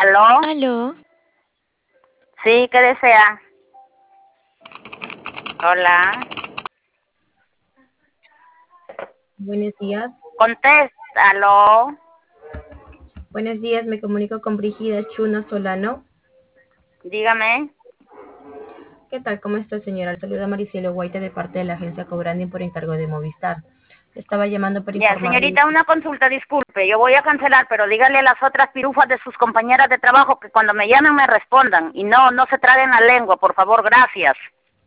¿Aló? Aló, Sí, ¿qué desea? Hola. Buenos días. Contesta. ¿Aló? Buenos días, me comunico con Brigida Chuna Solano. Dígame. ¿Qué tal? ¿Cómo está, señora? Le saluda Maricielo Guaita de parte de la agencia Cobranding por encargo de Movistar. Le estaba llamando para Ya, informarle. señorita, una consulta, disculpe. Yo voy a cancelar, pero dígale a las otras pirufas de sus compañeras de trabajo que cuando me llamen me respondan. Y no se traguen la lengua, por favor, gracias.